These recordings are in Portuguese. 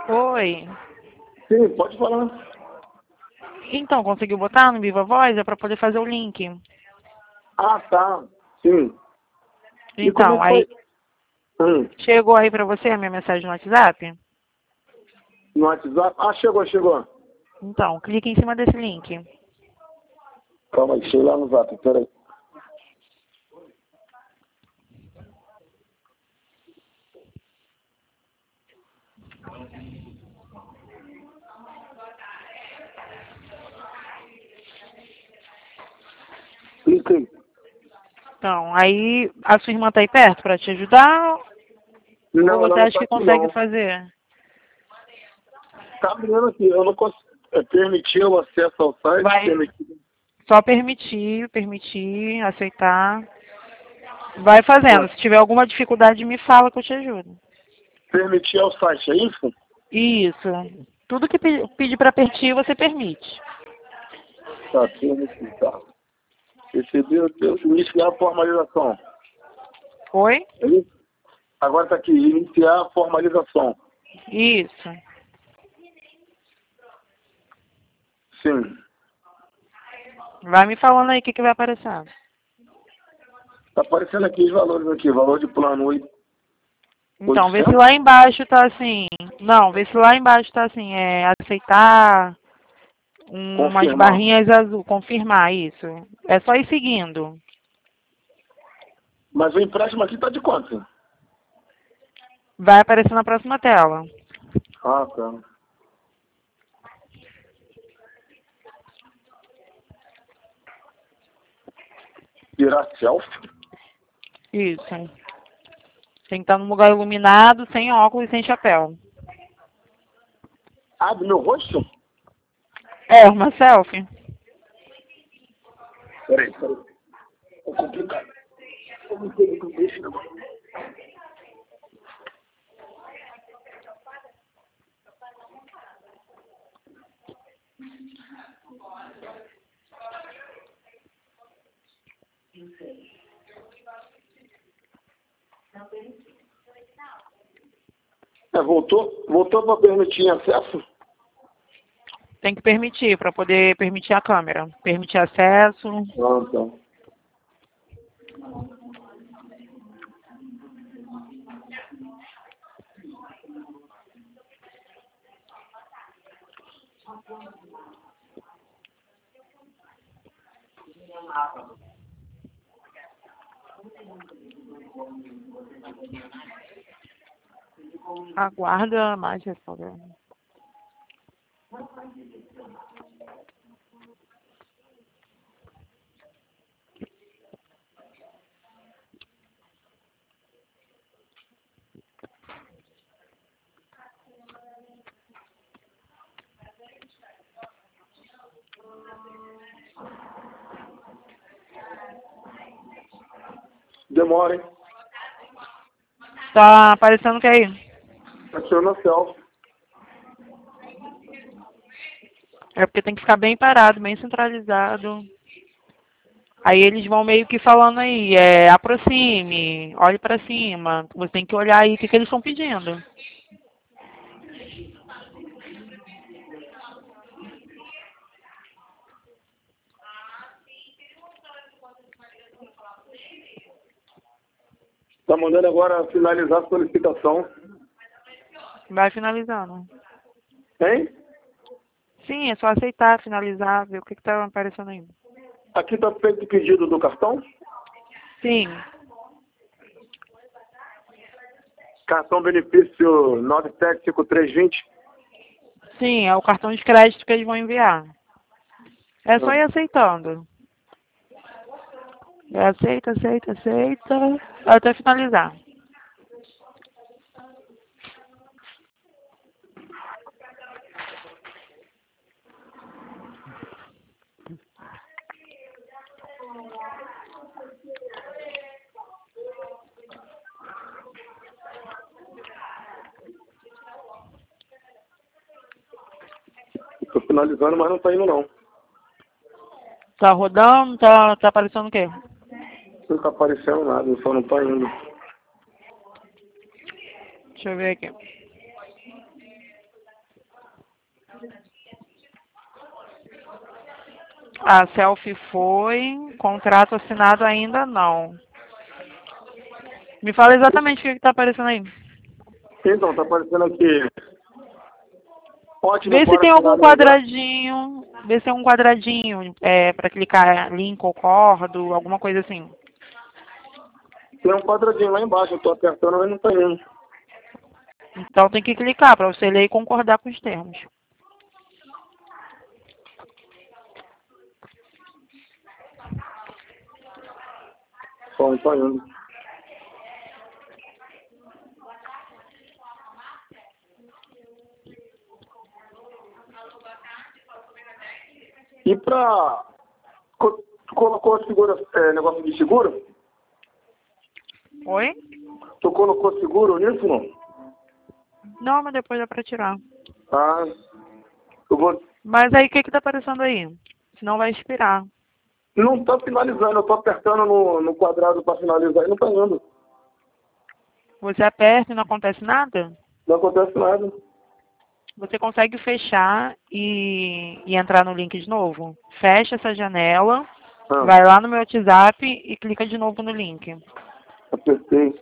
Oi. Sim, pode falar. Então, conseguiu botar no Viva Voz? É para poder fazer o link. Ah, tá. Sim. E como é Então, que foi? aí chegou aí para você a minha mensagem no WhatsApp? No WhatsApp? Ah, chegou. Então, clique em cima desse link. Calma aí, deixa eu ir lá no Zap, peraí. Cliquei. Então, aí a sua irmã tá aí perto para te ajudar? Ou Não, ela você não acha tá que aqui consegue não. fazer? Tá abrindo aqui, eu não consigo. Permitir o acesso ao site, Vai permitir. só permitir, aceitar. Vai fazendo. Se tiver alguma dificuldade, me fala que eu te ajudo. Permitir ao site, é isso? Isso. Tudo que pedir para permitir, você permite. Tá, permitir, tá. Recebeu, iniciar a formalização. Oi? É isso? Agora tá aqui, iniciar a formalização. Isso. Sim. Vai me falando aí o que vai aparecendo. Tá aparecendo aqui os valores aqui, valor de plano Então, vê se 800. lá embaixo tá assim. Não, vê se lá embaixo tá assim, aceitar umas Confirmar. barrinhas azul, confirmar isso. É só ir seguindo. Mas o empréstimo aqui tá de quanto? Vai aparecer na próxima tela. Ah, tá. Tirar selfie? Isso. Tem que estar num lugar iluminado, sem óculos e sem chapéu. Ah, do meu rosto? É, uma selfie. Peraí. É complicado. Eu não tenho com isso, não. Voltou para permitir acesso? Tem que permitir, para poder permitir a câmera. Permitir acesso. Ah, tá. Aguarda mais responder. Demora, hein? Tá aparecendo o que aí? Aciona selfie. É porque tem que ficar bem parado, bem centralizado. Aí eles vão meio que falando aí, aproxime, olhe para cima. Você tem que olhar aí o que eles estão pedindo. Tá mandando agora finalizar a solicitação. Vai finalizando. Hein? Sim, é só aceitar, finalizar, ver o que está aparecendo aí. Aqui tá feito o pedido do cartão. Sim, Cartão benefício 975320. sim, é o cartão de crédito que eles vão enviar. É só Ah. ir aceitando. Aceita, até finalizar. Tô finalizando, mas não tá indo não. Tá rodando, tá aparecendo o quê? Não tá aparecendo nada, só não tá indo. Deixa eu ver aqui. A selfie foi, contrato assinado ainda não. Me fala exatamente o que está aparecendo aí. Então, tá aparecendo aqui. Ótimo Vê se para tem algum finalizar. quadradinho, vê se tem um quadradinho para clicar link, concordo, alguma coisa assim. Tem um quadradinho lá embaixo, eu tô apertando, mas não tá indo. Então tem que clicar para você ler e concordar com os termos. Só não tá indo. E pra... Tu colocou seguro, negócio de seguro? Oi? Tu colocou seguro nisso, não? Não, mas depois dá para tirar. Ah, eu vou... Mas aí o que está aparecendo aí? Senão vai expirar. Não tá finalizando, eu tô apertando no quadrado pra finalizar e não tá indo. Você aperta e não acontece nada? Não acontece nada. Você consegue fechar e entrar no link de novo? Fecha essa janela, Ah, vai lá no meu WhatsApp e clica de novo no link. apertei.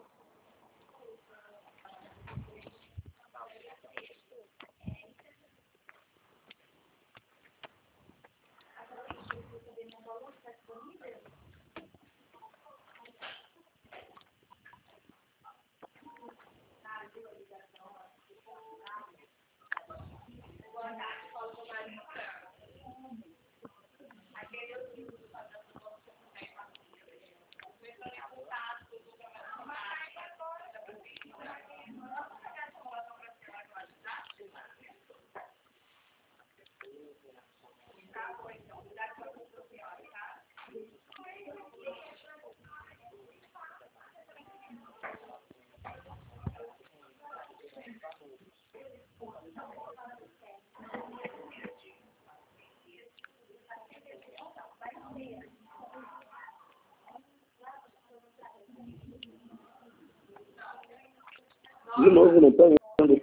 De novo, não tá indo.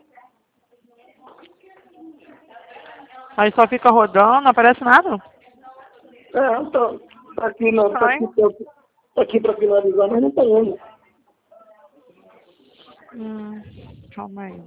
Aí só fica rodando, não aparece nada? Tá aqui, não, Ai. tá aqui pra finalizar, mas não tá indo. Hum, calma aí.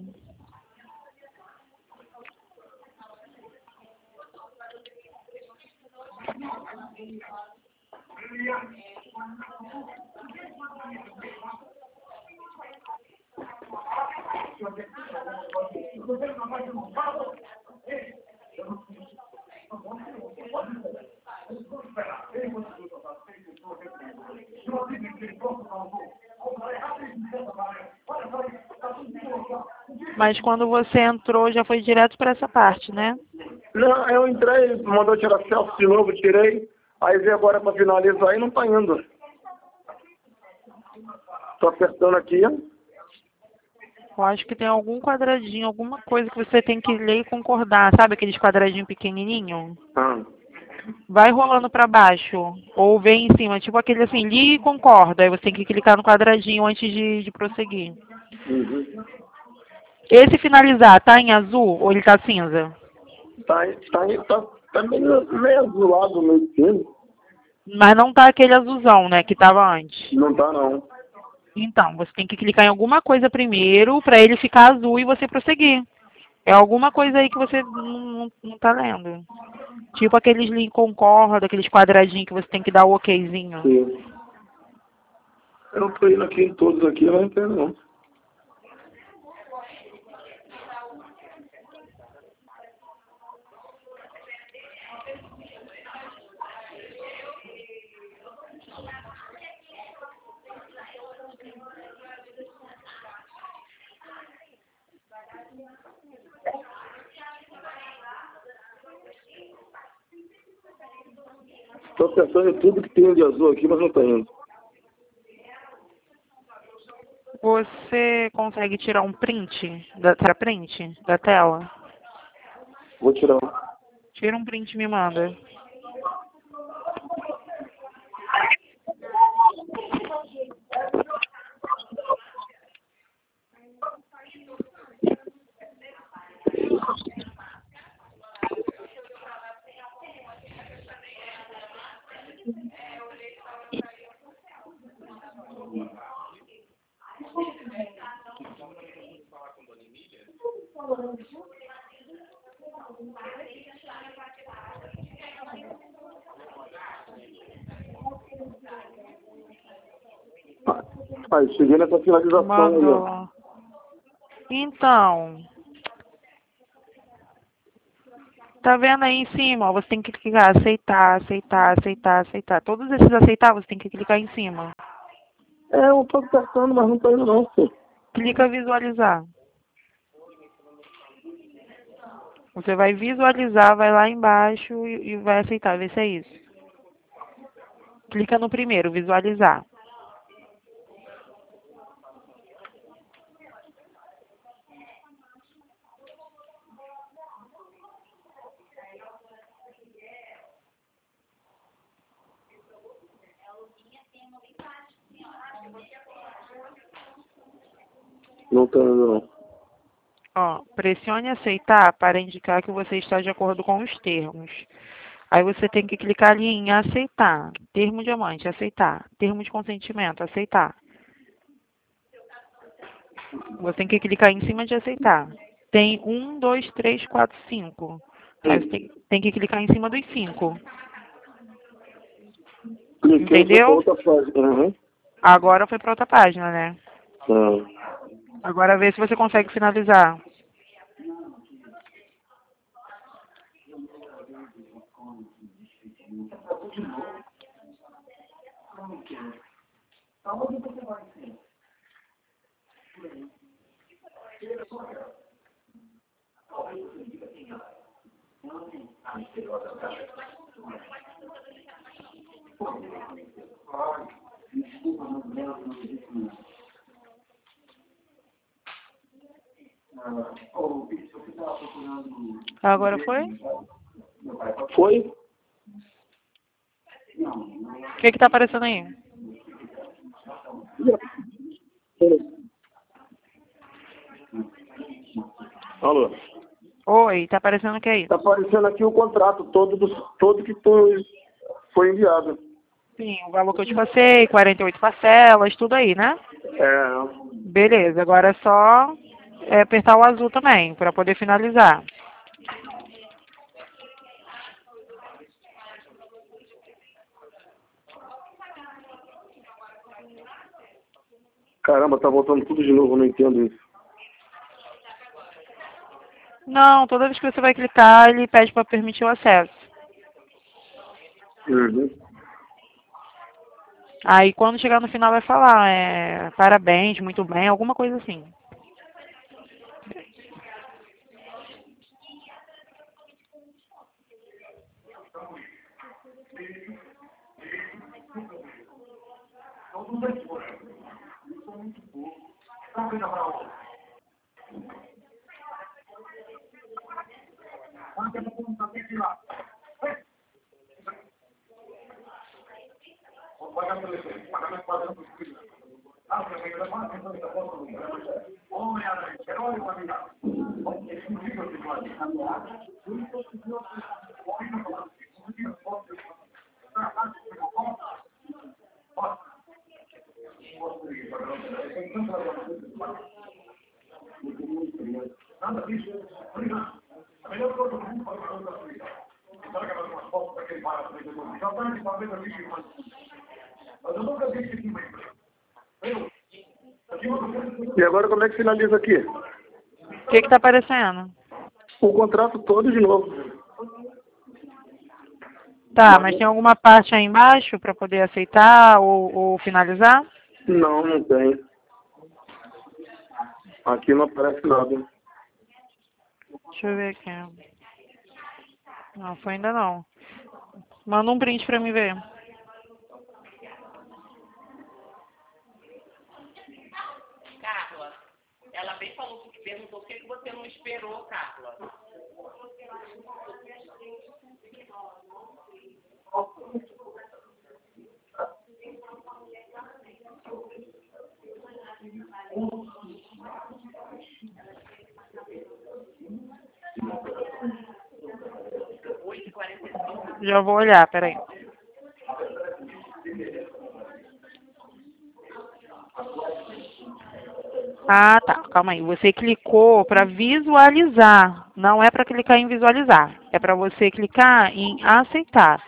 Mas quando você entrou, já foi direto para essa parte, né? Não, eu entrei, mandou tirar selfie de novo, tirei. Aí veio agora pra finalizar e não tá indo. Tô apertando aqui. Eu acho que tem algum quadradinho, alguma coisa que você tem que ler e concordar. Sabe aqueles quadradinhos pequenininhos? Ah, Vai rolando para baixo. Ou vem em cima, tipo aquele assim, li e concorda. Aí você tem que clicar no quadradinho antes de prosseguir. uhum. Esse finalizar, tá em azul ou ele tá cinza? Tá meio azulado, meio fino. Mas não tá aquele azulzão, né, que tava antes. Não tá, não. Então, você tem que clicar em alguma coisa primeiro para ele ficar azul e você prosseguir. É alguma coisa aí que você não tá lendo. Tipo aqueles link concorda, aqueles quadradinhos que você tem que dar o okzinho. Sim. Eu tô indo aqui em todos aqui, mas não tem, não. Tô apertando em tudo que tem de azul aqui, mas não tá indo. Você consegue tirar um print da tela? Vou tirar um. Tira um print e me manda. Aí, cheguei nessa finalização aí, ó. Mandou. Então, tá vendo aí em cima? Ó, você tem que clicar aceitar, aceitar, aceitar, aceitar. Todos esses aceitar, você tem que clicar em cima. É, eu tô apertando, mas não tô indo não, filho. Clica visualizar. Você vai visualizar, vai lá embaixo e vai aceitar, ver se é isso. Clica no primeiro, visualizar. Não tô indo não. Ó, pressione aceitar para indicar que você está de acordo com os termos. Aí você tem que clicar ali em aceitar. Termo diamante, aceitar. Termo de consentimento, aceitar. Você tem que clicar em cima de aceitar. Tem 1, 2, 3, 4, 5. Aí você tem que clicar em cima dos 5. Cliquei Entendeu? outra página. Uhum. Agora foi para outra página, né? Ah. Agora vê se você consegue finalizar. Agora foi? Foi? O que tá aparecendo aí? Alô? Oi, tá aparecendo o que aí? Tá aparecendo aqui o contrato todo que foi enviado. Sim, o valor que eu te passei, 48 parcelas, tudo aí, né? É. Beleza, agora é só apertar o azul também, para poder finalizar. Caramba, tá voltando tudo de novo, eu não entendo isso. Não, toda vez que você vai clicar, ele pede para permitir o acesso. Uhum. Aí quando chegar no final vai falar, parabéns, muito bem, alguma coisa assim. E agora como é que finaliza aqui? O que tá aparecendo? O contrato todo de novo. Tá, mas tem alguma parte aí embaixo para poder aceitar ou finalizar? Não, não tem. Aqui não aparece nada. Deixa eu ver aqui. Não, foi ainda não. Manda um print pra mim ver. Carla, ela bem falou que perguntou por que você não esperou, Carla. Já vou olhar, peraí. Ah, tá. calma aí. Você clicou para visualizar. Não é para clicar em visualizar. É para você clicar em aceitar.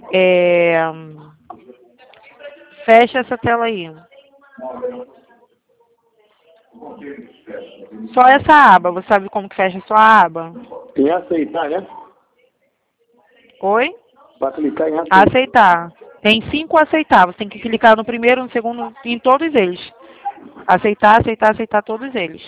Fecha essa tela aí. Só essa aba. Você sabe como que fecha só a aba? Em aceitar, né? Oi? Para clicar em aceitar. Aceitar. Tem 5 aceitar. Você tem que clicar no primeiro, no segundo, em todos eles. Aceitar, aceitar, aceitar todos eles.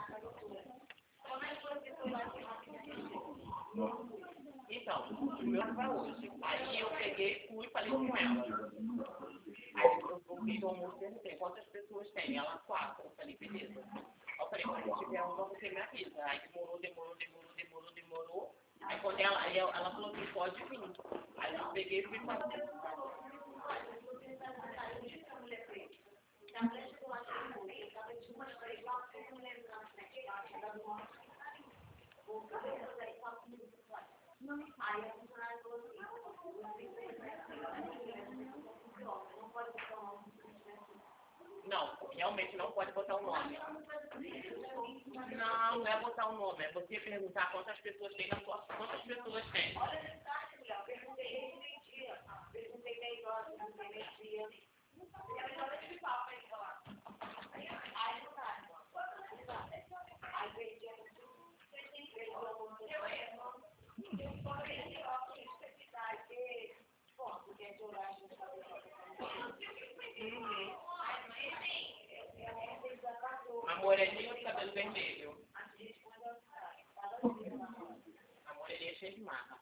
Então, o meu para hoje. Aí eu peguei, fui e falei com ela. Aí eu fiz o almoço e perguntei quantas pessoas tem. Ela, 4. Eu falei, beleza. Eu falei, quando tiver uma, você me avisa. Aí demorou. Aí quando ela falou que pode vir. Aí eu peguei e fui fazer. Não, realmente não pode botar o nome. Não é botar o nome, é você perguntar quantas pessoas tem na sua. Quantas pessoas tem? Perguntei 10 horas, perguntei meio-dia. A moreninha de cabelo vermelho. A moreninha cheia de marra.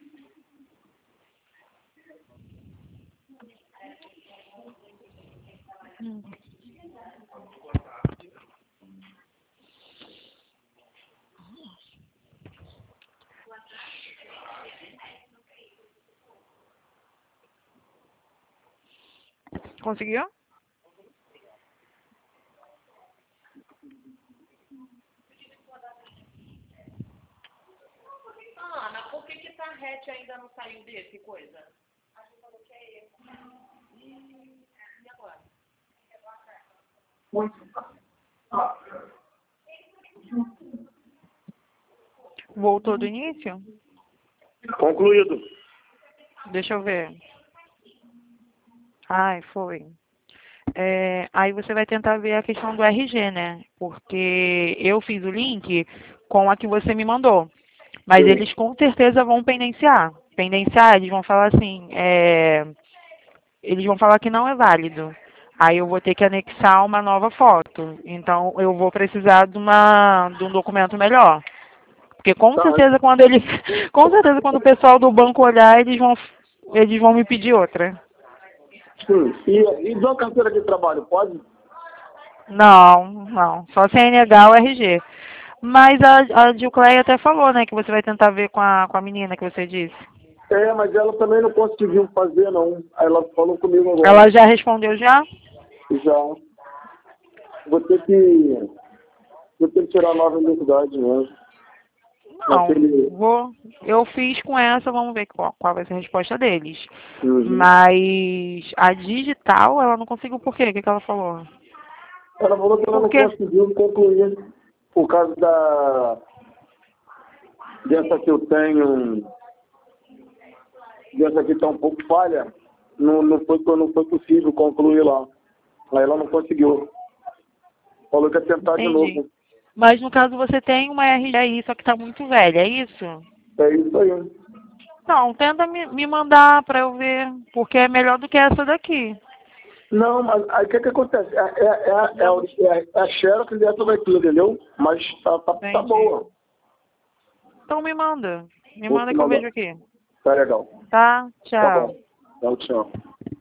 Conseguiu? Ana, por que Tarrete ainda não saiu desse coisa? A gente falou que é ele. E agora? Voltou do início? Concluído. Deixa eu ver. Ai, foi. Aí você vai tentar ver a questão do RG, né? Porque eu fiz o link com a que você me mandou. Mas Sim. eles com certeza vão pendenciar. Pendenciar, eles vão falar assim, eles vão falar que não é válido. Aí eu vou ter que anexar uma nova foto. Então eu vou precisar de um documento melhor. Porque com Tá. certeza quando eles, com certeza quando o pessoal do banco olhar, eles vão me pedir outra. Sim. E da carteira de trabalho, pode? Não. Só CNH ou RG. Mas a Gilcleia até falou, né, que você vai tentar ver com a menina que você disse. Mas ela também não conseguiu fazer, não. Aí ela falou comigo agora. Ela já respondeu já? Já. Vou ter que tirar a nova identidade mesmo. Não, eu fiz com essa, vamos ver qual vai ser a resposta deles. Uhum. Mas a digital, ela não conseguiu por quê? O que ela falou? Ela falou que ela não conseguiu concluir por causa dessa que eu tenho, dessa que está um pouco falha, não foi possível concluir lá. Aí ela não conseguiu. Falou que ia tentar de novo. Mas no caso você tem uma RG aí, só que está muito velha, é isso? É isso aí. Não, tenta me mandar para eu ver, porque é melhor do que essa daqui. Não, mas aí o que acontece? É a Xerox dessa daqui, entendeu? Mas tá boa. Então me manda. Me manda que eu vejo aqui. Tá legal. Tá? Tchau. Tá bom. Tchau.